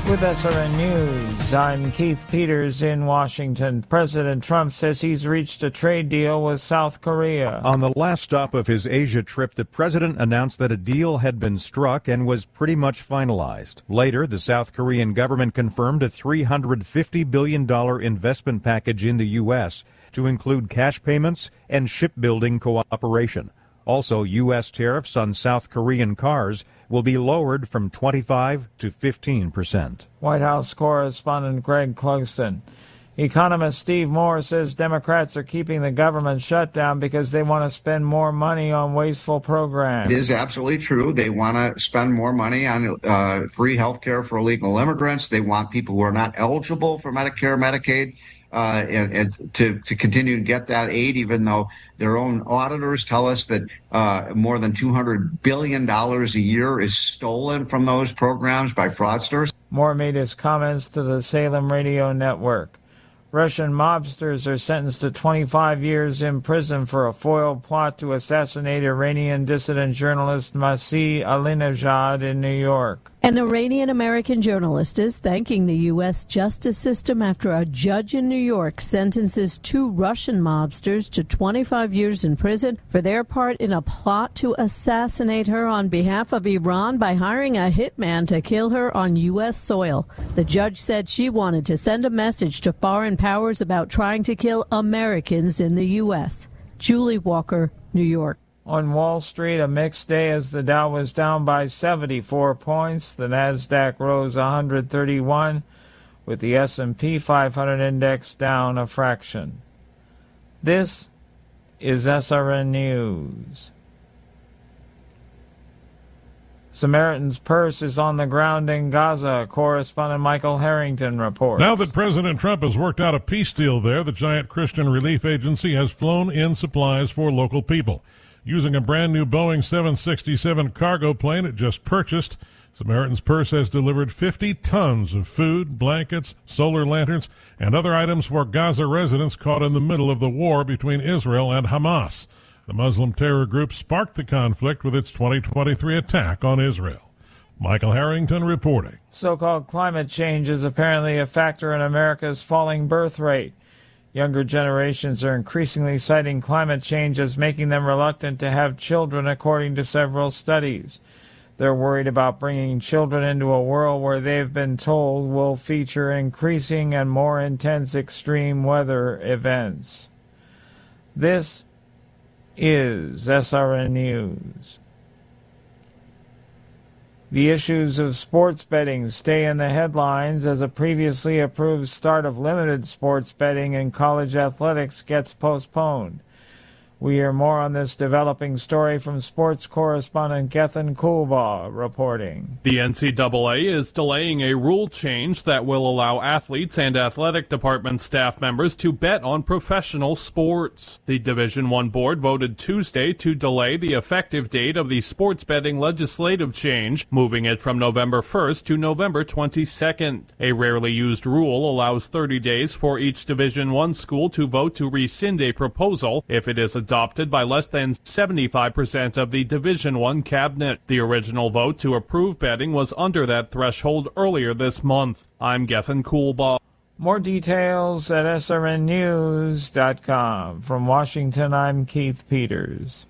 With SRN News, I'm Keith Peters in Washington. President Trump says he's reached a trade deal with South Korea. On the last stop of his Asia trip, the president announced that a deal had been struck and was pretty much finalized. Later, the South Korean government confirmed a $350 billion investment package in the U.S. to include cash payments and shipbuilding cooperation. Also, U.S. tariffs on South Korean cars will be lowered from 25% to 15%. White House correspondent Greg Clugston. Economist Steve Moore says Democrats are keeping the government shut down because they want to spend more money on wasteful programs. It is absolutely true. They want to spend more money on free health care for illegal immigrants. They want people who are not eligible for Medicare, Medicaid, and to continue to get that aid, even though their own auditors tell us that more than $200 billion a year is stolen from those programs by fraudsters. Moore made his comments to the Salem Radio Network. Russian mobsters are sentenced to 25 years in prison for a foiled plot to assassinate Iranian dissident journalist Masih Alinejad in New York. An Iranian-American journalist is thanking the U.S. justice system after a judge in New York sentences two Russian mobsters to 25 years in prison for their part in a plot to assassinate her on behalf of Iran by hiring a hitman to kill her on U.S. soil. The judge said she wanted to send a message to foreign powers about trying to kill Americans in the U.S. Julie Walker, New York. On Wall Street, a mixed day as the Dow was down by 74 points. The Nasdaq rose 131, with the S&P 500 index down a fraction. This is SRN News. Samaritan's Purse is on the ground in Gaza. Correspondent Michael Harrington reports. Now that President Trump has worked out a peace deal there, the giant Christian relief agency has flown in supplies for local people. Using a brand new Boeing 767 cargo plane it just purchased, Samaritan's Purse has delivered 50 tons of food, blankets, solar lanterns, and other items for Gaza residents caught in the middle of the war between Israel and Hamas. The Muslim terror group sparked the conflict with its 2023 attack on Israel. Michael Harrington reporting. So-called climate change is apparently a factor in America's falling birth rate. Younger generations are increasingly citing climate change as making them reluctant to have children, according to several studies. They're worried about bringing children into a world where they've been told will feature increasing and more intense extreme weather events. This is SRN News. The issues of sports betting stay in the headlines as a previously approved start of limited sports betting in college athletics gets postponed. We hear more on this developing story from sports correspondent Gethin Coolbaugh reporting. The NCAA is delaying a rule change that will allow athletes and athletic department staff members to bet on professional sports. The Division I board voted Tuesday to delay the effective date of the sports betting legislative change, moving it from November 1st to November 22nd. A rarely used rule allows 30 days for each Division I school to vote to rescind a proposal if it is adopted by less than 75% of the Division I cabinet. The original vote to approve betting was under that threshold earlier this month. I'm Gethin Coolbaugh. More details at srnnews.com. From Washington, I'm Keith Peters.